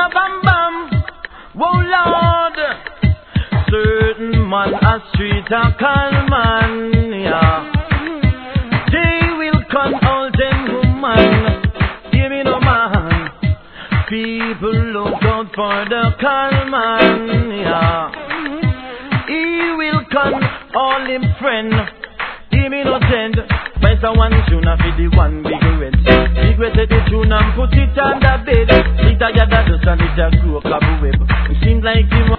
a bam bam. Whoa Lord, certain man a street a call man, yeah. They will come out them woman, give me no man. People look out for the call man, yeah. He will come all him friend, give me no tend. Buy one tune for the one big red. Big red take the tune and put it on the bed. It a gather dust and it a grow cobweb. It seems like him